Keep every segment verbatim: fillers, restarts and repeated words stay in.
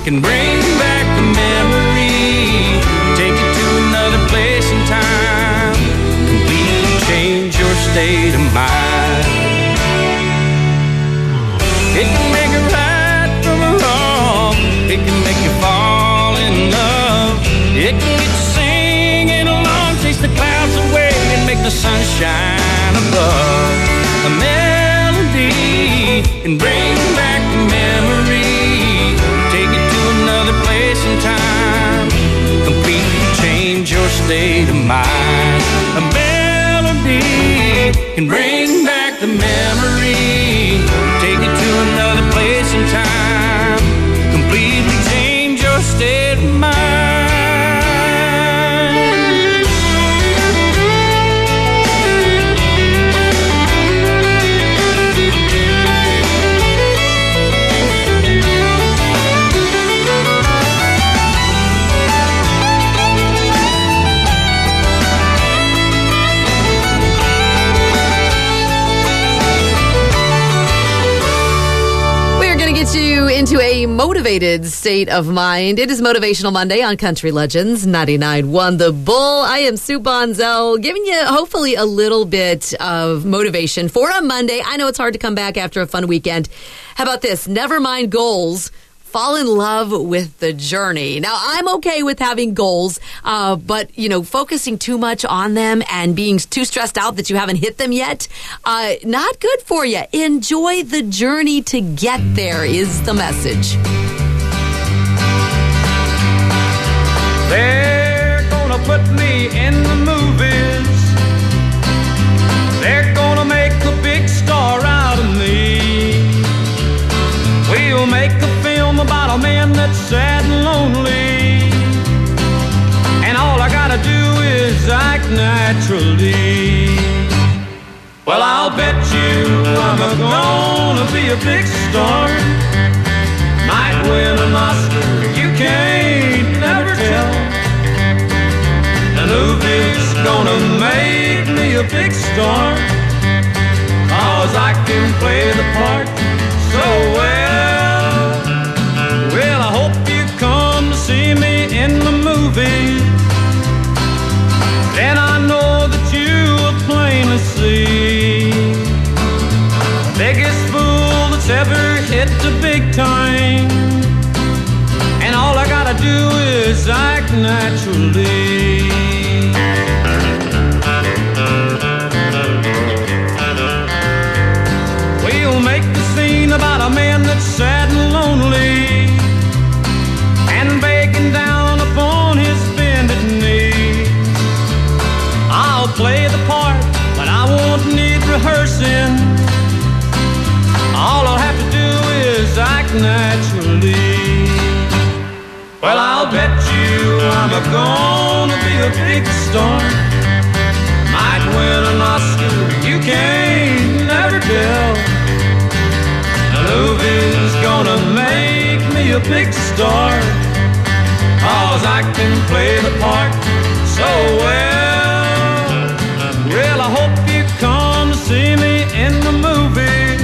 can bring back the memory, take you to another place in time, completely change your state of mind. It can make a right from a wrong, it can make you fall in love, it can get you singing along, chase the clouds away and make the sun shine above. A melody can bring back the memory, take you to another place in time, completely change your state of mind. A melody can bring back the memory, take you to another place in time, completely change your state of mind. You into a motivated state of mind. It is Motivational Monday on Country Legends ninety-nine point one The Bull. I am Sue Bonzel, giving you hopefully a little bit of motivation for a Monday. I know it's hard to come back after a fun weekend. How about this? Never mind goals. Fall in love with the journey. Now, I'm okay with having goals, uh, but, you know, focusing too much on them and being too stressed out that you haven't hit them yet, uh, not good for you. Enjoy the journey to get there is the message. They're gonna put me in the movies. They're gonna make a big star out of me. We'll make a film about a man that's sad and lonely, and all I gotta do is act naturally. Well, I'll bet you I'm gonna be a big star, might win an Oscar, you can't never tell. The movie's gonna make me a big star, 'cause I can play the part so well. Well, I hope you come to see me in the movie, then I know that you will plainly see the biggest fool that's ever hit the big time, and all I gotta do is act naturally. We'll make the scene about a man that's sad and lonely, and begging down upon his bended knees. I'll play the part, but I won't need rehearsing. All I'll have to do is act naturally. Well, I'll bet you I'm a gonna be a big star, might win an Oscar, you can't never tell. The movie's gonna make me a big star, 'cause I can play the part so well. Well, I hope you come to see me in the movie,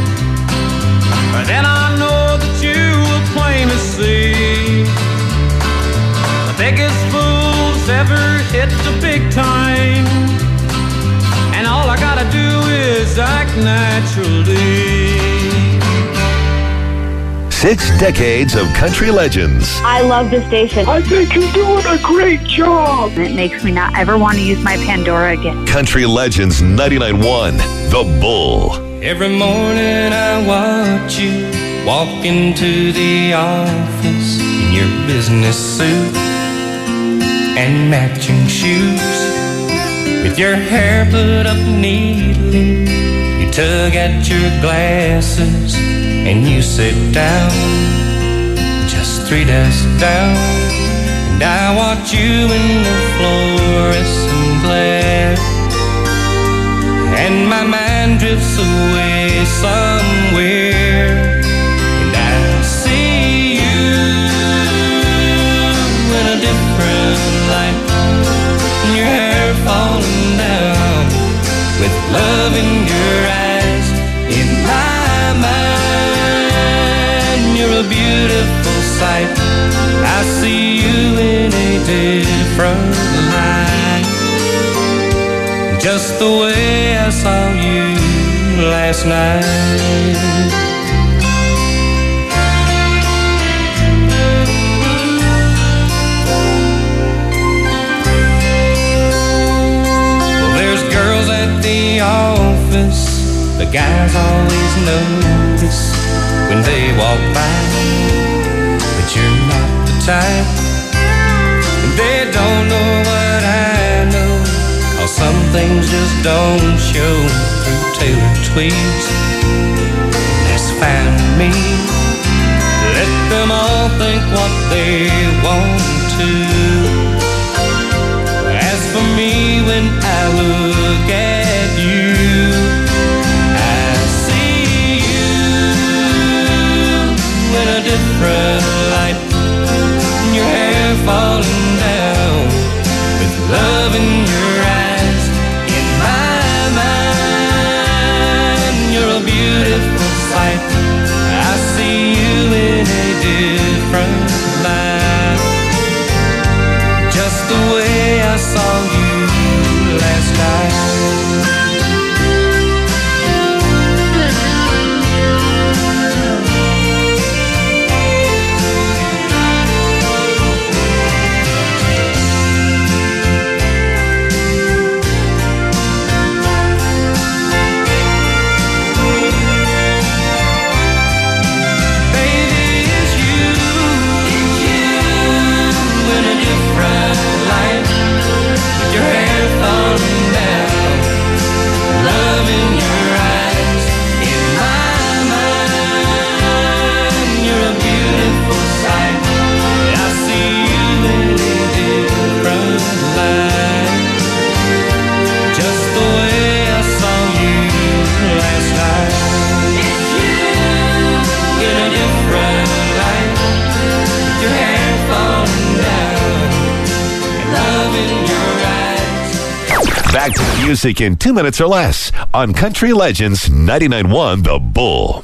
then I know that you will plainly see the biggest fools ever hit the big time, and all I gotta do is act naturally. Six decades of country legends. I love this station. I think you're doing a great job. It makes me not ever want to use my Pandora again. Country Legends ninety-nine point one The Bull. Every morning I watch you walk into the office in your business suit and matching shoes. With your hair put up neatly, you tug at your glasses and you sit down, just three desks down, and I watch you in the fluorescent glare, and my mind drifts away somewhere, and I see you in a different light, and your hair falling down, with love in your eyes. In my mind, you're a beautiful sight. I see you in a different light, just the way I saw you last night. Well, there's girls at the office the guys always notice when they walk by, but you're not the type. And they don't know what I know, 'cause some things just don't show through tailored tweeds. That's fine with me. Let them all think what they want to. As for me, when I look at you, in a different light, your hair falling down with love in your eyes. In my mind, you're a beautiful sight. I see you in a different light, just the way I saw you last night. Back to the music in two minutes or less on Country Legends ninety-nine point one The Bull.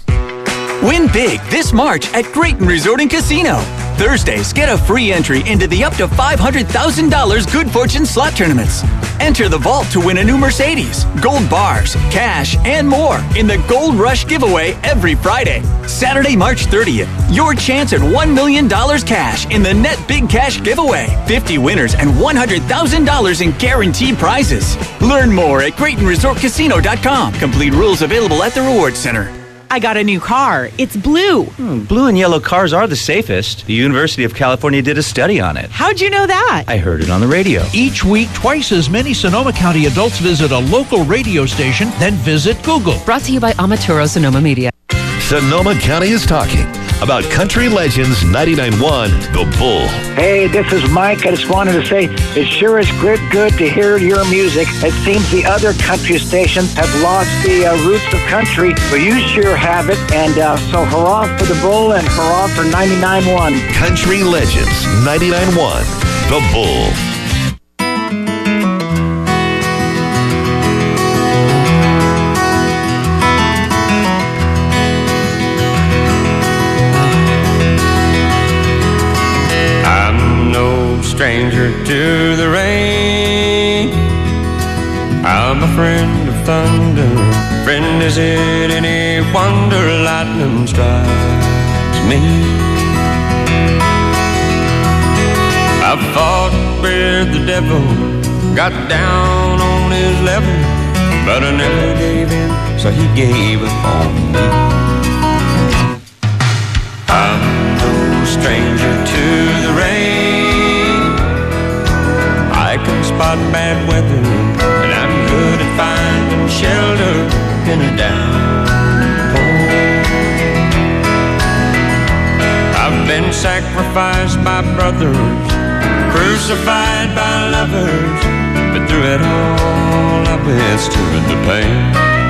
Win big this March at Grayton Resort and Casino. Thursdays, get a free entry into the up to five hundred thousand dollars Good Fortune slot tournaments. Enter the vault to win a new Mercedes, gold bars, cash, and more in the Gold Rush giveaway every Friday. Saturday, March thirtieth, your chance at one million dollars cash in the Net Big Cash giveaway. fifty winners and one hundred thousand dollars in guaranteed prizes. Learn more at Grayton Resort Casino dot com. Complete rules available at the Rewards Center. I got a new car. It's blue. Hmm, blue and yellow cars are the safest. The University of California did a study on it. How'd you know that? I heard it on the radio. Each week, twice as many Sonoma County adults visit a local radio station than visit Google. Brought to you by Amaturo Sonoma Media. Sonoma County is talking about Country Legends ninety-nine point one The Bull. Hey, this is Mike. I just wanted to say it sure is good, good to hear your music. It seems the other country stations have lost the uh, roots of country, but you sure have it. And uh, so hurrah for The Bull and hurrah for ninety-nine point one. Country Legends ninety-nine point one The Bull. Stranger to the rain, I'm a friend of thunder. Friend, is it any wonder lightning strikes me? I fought with the devil, got down on his level, but I never gave in, so he gave up on me. I'm no stranger to the rain, I can spot bad weather, and I'm good at finding shelter in a downpour. I've been sacrificed by brothers, crucified by lovers, but through it all I withstood the pain.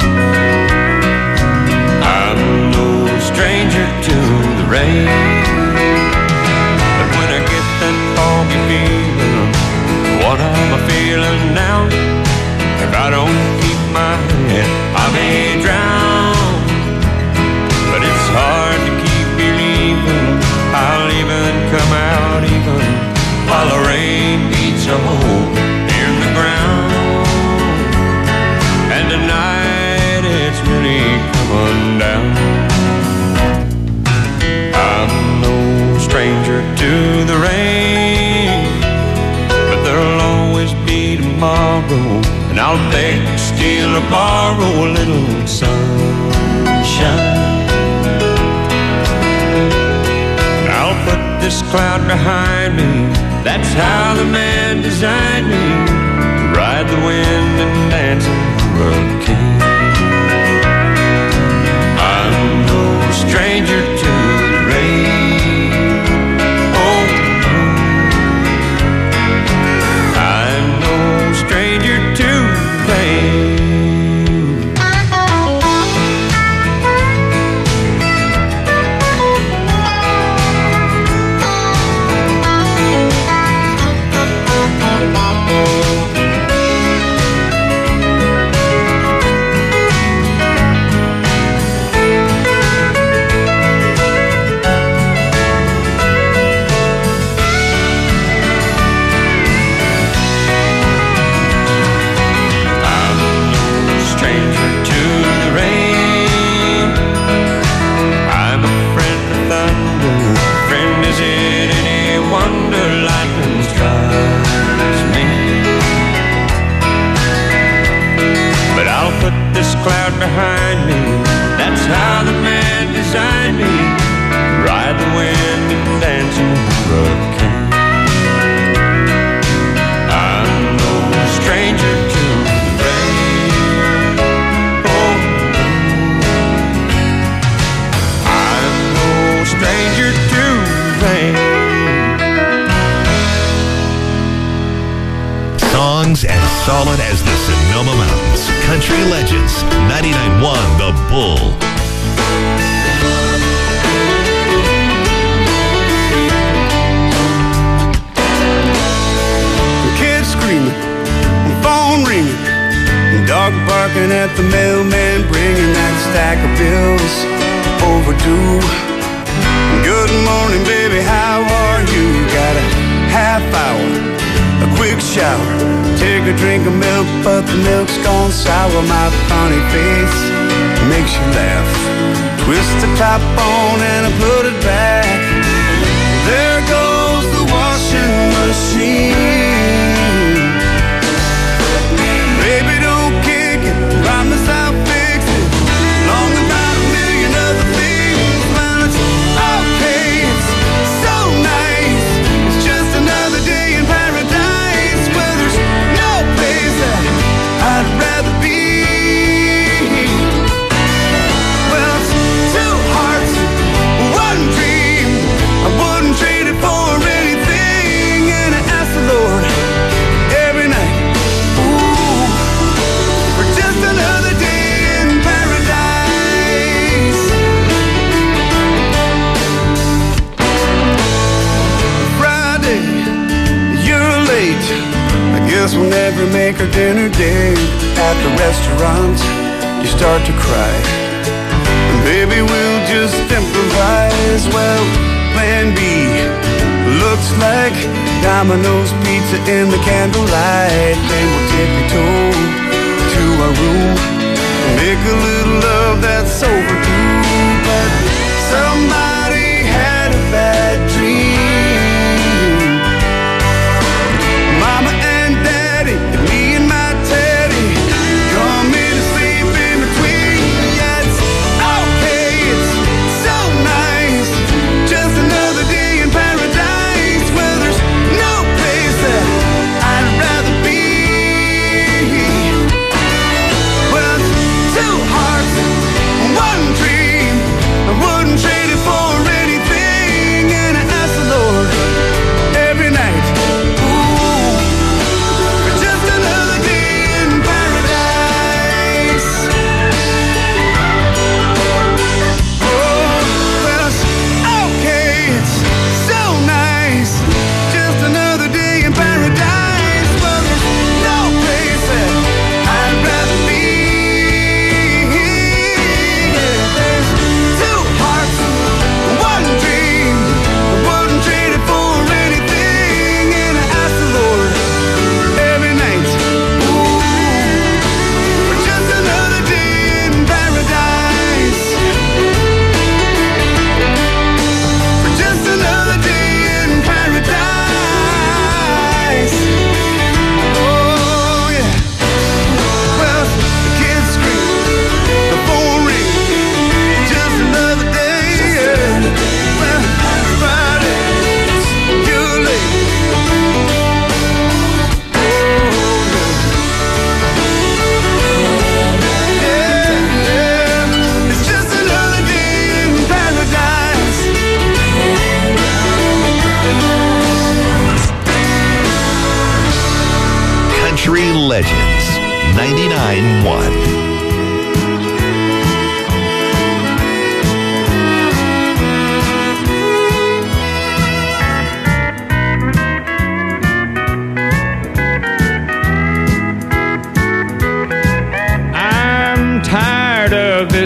I'm no stranger to the rain, but when I get that foggy feeling, what I'm a feeling now, if I don't keep my head, I may drown. But it's hard to keep believing I'll even beg, steal, or borrow a little sunshine. I'll put this cloud behind me. That's how the man designed me, to ride the wind and dance in the hurricane. I'm no stranger to the rain. Oh, I'm no stranger to the pain. Cloud behind me, that's how the man designed me, ride the wind and dance in the hurricane. I'm no stranger to the rain. Oh, I'm no stranger to the rain. Songs as solid as the Sonoma Mountains. Country Legends, ninety-nine point one The Bull. The kids screaming, phone ringing, dog barking at the mailman, bringing that stack of bills overdue. Good morning, baby, how are you? Got a half hour, a quick shower, take a drink of milk, but the milk's gone sour. My funny face makes you laugh. Twist the top on and I put it back. There goes the washing machine. Baby, don't kick it, promise I'll fix it. Long about a million other things, well, it's okay, it's so nice. It's just another day in paradise, where there's no place that I'd rather be. Well, it's two hearts, one dream. I wouldn't trade it for anything. And I ask the Lord every night, ooh, for just another day in paradise. Friday, you're late. I guess we'll never make our dinner date. At the restaurant, you start to cry. And baby, we'll just improvise. Well, plan B looks like Domino's pizza in the candlelight. Then we'll tippy-toe to our room, make a little love that's overdue. But somebody had a bad dream. Mama and Daddy, and me and my Teddy, come in and sleep in between. Yeah, it's okay, it's so nice. Just another day in paradise, where there's no place that I'd rather be. Well, two hearts, one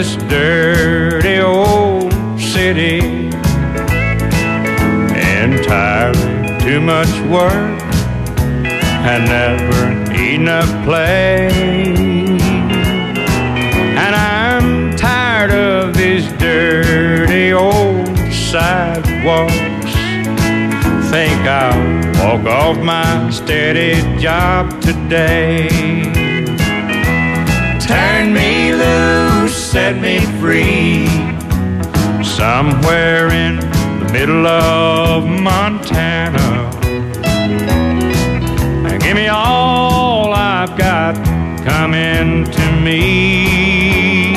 this dirty old city. Entirely too much work and never enough play. And I'm tired of these dirty old sidewalks. Think I'll walk off my steady job today. Turn me loose, set me free, somewhere in the middle of Montana. And give me all I've got coming to me,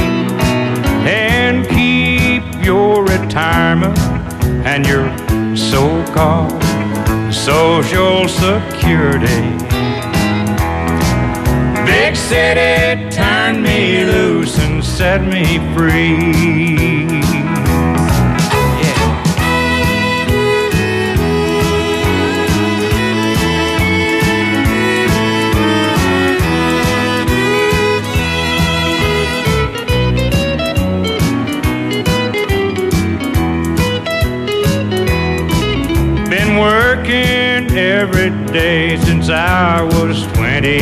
and keep your retirement and your so-called Social Security. Big city, turn me loose and set me free. Working every day since I was twenty.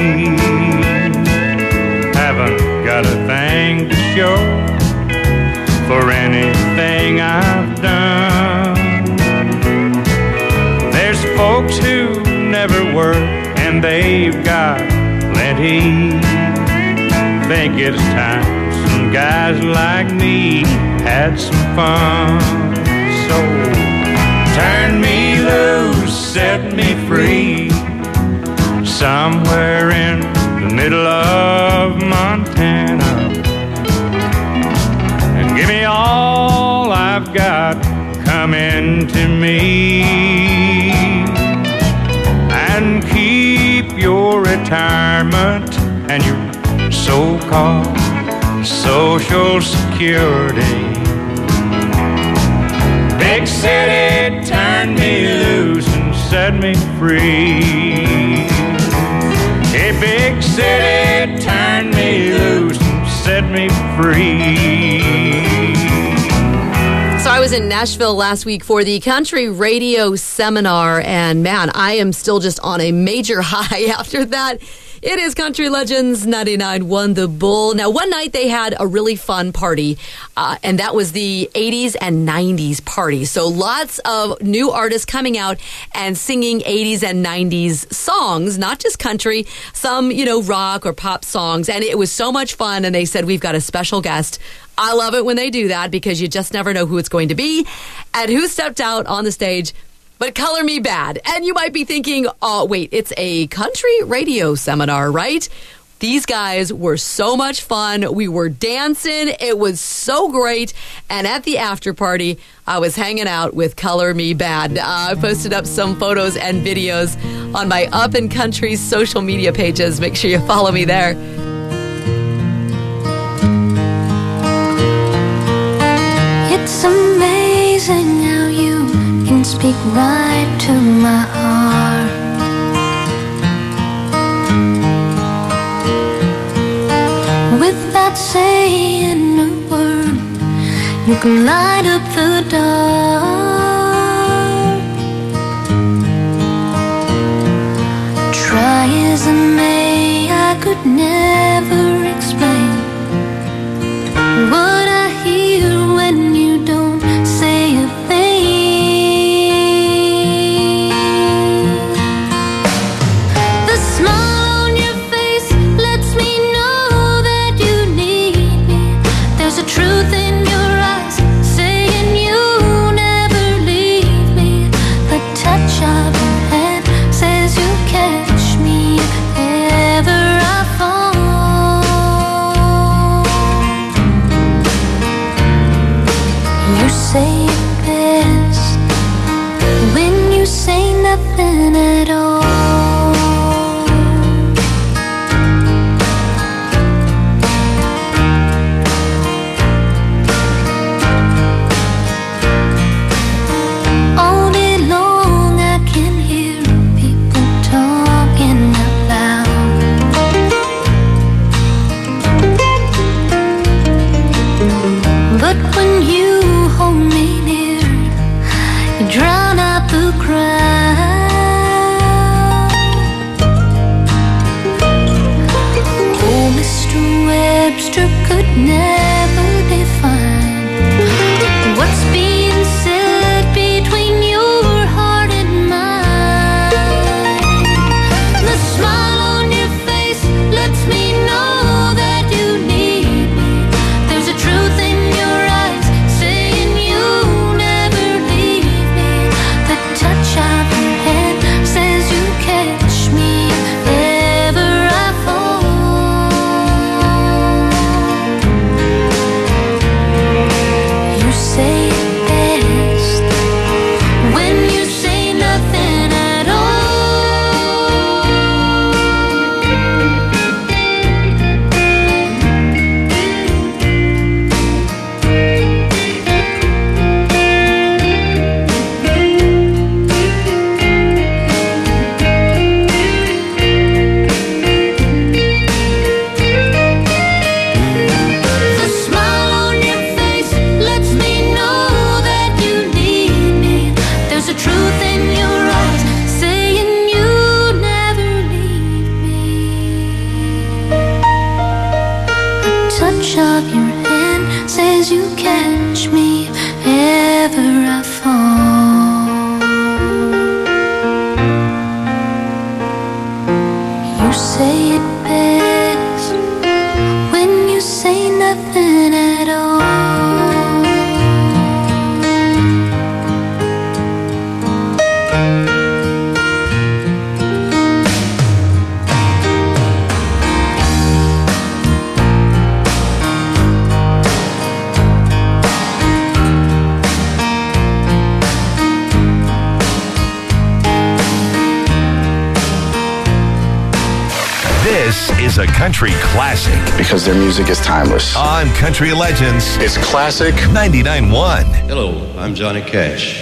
Haven't got a thing to show for anything I've done. There's folks who never work and they've got plenty. Think it's time some guys like me had some fun. So turn me loose, set me free, somewhere in the middle of Montana. And give me all I've got coming to me, and keep your retirement and your so-called Social Security. Big city, turn me loose and set me free. Hey, big city, turn me loose and set me free. So I was in Nashville last week for the Country Radio Seminar, and man, I am still just on a major high after that. It is Country Legends ninety-nine point one The Bull. Now, one night they had a really fun party, uh, and that was the eighties and nineties party. So lots of new artists coming out and singing eighties and nineties songs, not just country, some, you know, rock or pop songs. And it was so much fun, and they said, we've got a special guest. I love it when they do that because you just never know who it's going to be. And who stepped out on the stage but Color Me Badd. And you might be thinking, oh, wait, it's a country radio seminar, right? These guys were so much fun. We were dancing. It was so great. And at the after party, I was hanging out with Color Me Badd. Uh, I posted up some photos and videos on my Up and Country social media pages. Make sure you follow me there. It's amazing how you can speak right to my heart. Without saying a word, you can light up the dark. Try as I may, I could never explain what I hear when you don't say a thing. The smile on your face lets me know that you need me. There's a truth in your eyes saying you'll never leave me. The touch of your hand says you'll catch me if ever I fall. You say it best when you say nothing at all. All day long I can hear people talking out loud. hipster could never define what's being said between your heart and mine. The smile on your face lets me know that you need me. There's a truth in your eyes saying you'll never leave me. The touch of your hand says you catch me if ever I fall. You say it best when you say nothing at The smile on your face lets me know that you need me. There's a truth in your eyes saying you never leave me. The touch of your hand says you catch me if ever I fall. You say it best when you say nothing at all. This is a country classic Because their music is timeless. on Country Legends It's classic. ninety-nine point one. Hello, I'm Johnny Cash.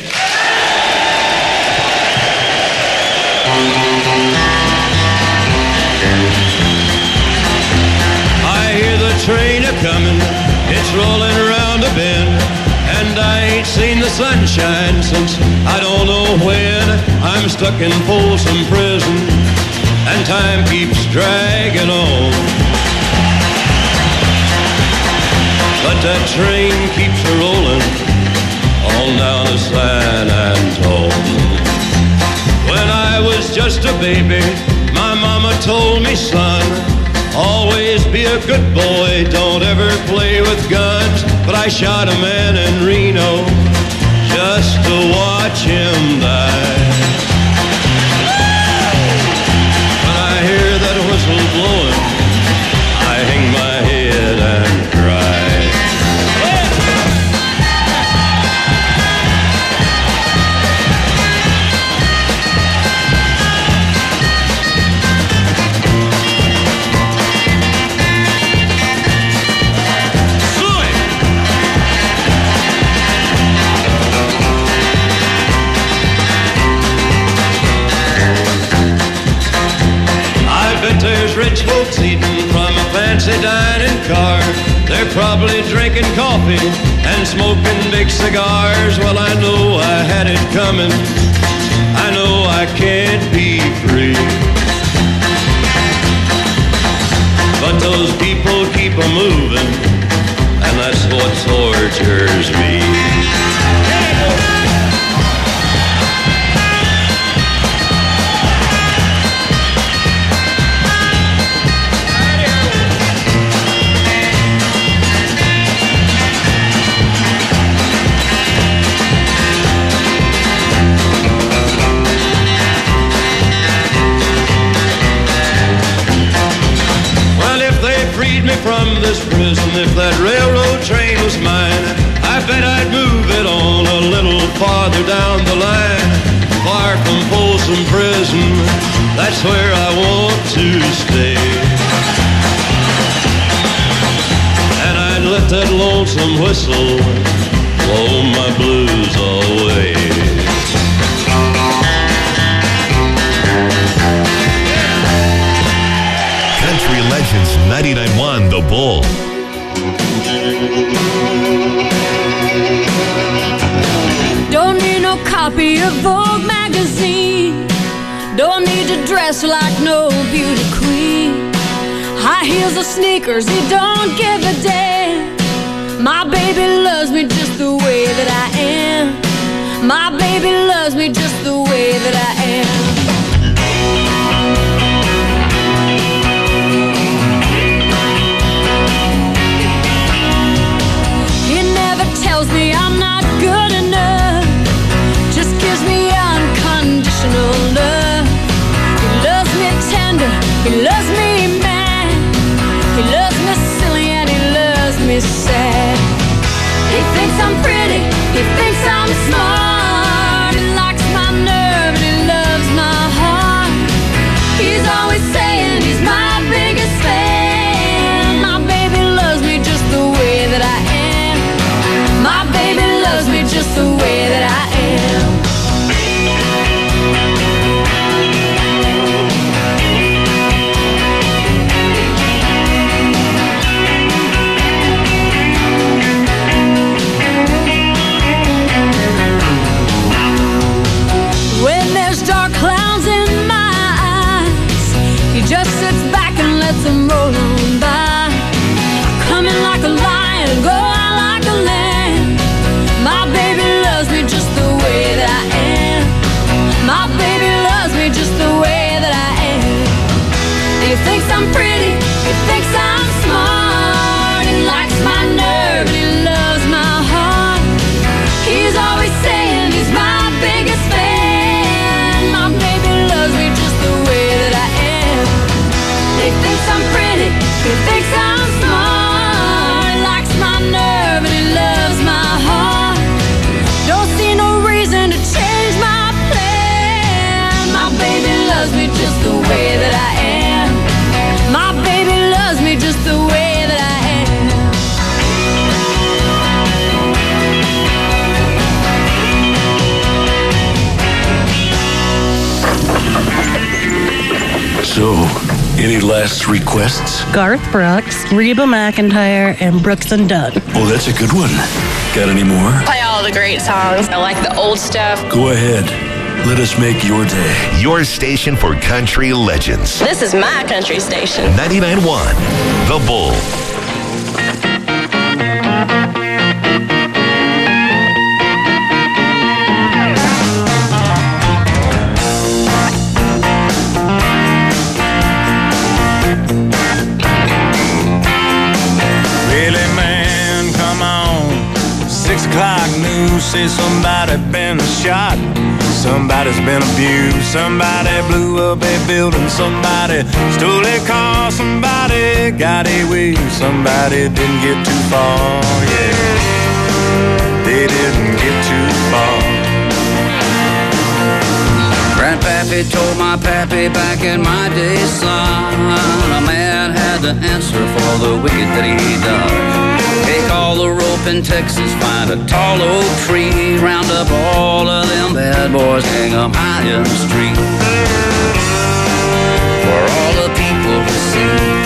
I hear the train a-comin', it's rolling around a bend, and I ain't seen the sunshine since I don't know when. I'm stuck in Folsom Prison, and time keeps dragging on. But that train keeps a-rolling on down to San Antone. When I was just a baby, my mama told me, son, always be a good boy, don't ever play with guns. But I shot a man in Reno just to watch him die. When I hear that whistle blowing, I hang my head and cry. There's rich folks eating from a fancy dining car. They're probably drinking coffee and smoking big cigars. Well, I know I had it coming. I know I can't be free. But those people keep a-moving, and that's what tortures me. Me from this prison, if that railroad train was mine, I bet I'd move it on a little farther down the line. Far from Folsom Prison, that's where I want to stay. And I'd let that lonesome whistle blow my blues away. Country Legends ninety-nine point one, The Bull. Don't need no copy of Vogue magazine. Don't need to dress like no beauty queen. high heels or sneakers, he don't give a damn. My baby loves me just the way that I am. My baby loves me just the way that I am. He never tells me I'm not good enough, just gives me unconditional love. He loves me tender, he loves me mad, he loves me silly and he loves me sad. He thinks I'm pretty, he thinks I'm smart, he likes my nerve and he loves my heart. He's always saying he's my biggest fan. My baby loves me just the way that I am. My baby loves me just the way that I am. When there's dark clouds in my eyes, he just sits back and lets them roll on by. Come in like a lion, go out like a lamb. My baby loves me just the way that I am. My baby loves me just the way that I am. He thinks I'm pretty, he thinks I'm smart, he likes my nerve and he loves my heart. He's always saying he's my biggest fan. My baby loves me just the way that I am. He thinks I'm pretty, he thinks I'm smart, he likes my nerve and he loves my heart. Don't see no reason to change my plan. My baby loves me just the way that I am. My baby loves me just the way that I am. So, any last requests? Garth Brooks, Reba McEntire, and Brooks and Dunn. Oh, that's a good one. Got any more? Play all the great songs. I like the old stuff. Go ahead. Let us make your day. Your station for country legends. This is my country station. ninety-nine point one The Bull. Really, man, come on. Six o'clock news says somebody been shot. Somebody's been abused. Somebody blew up a building. Somebody stole a car. Somebody got away. Somebody didn't get too far. Yeah, they didn't get too far. Grandpappy told my pappy back in my day, son, a man had to answer for the wicked that he done. Take all the rope in Texas, find a tall oak tree, round up all of them bad boys, hang them high in the street for all the people to see.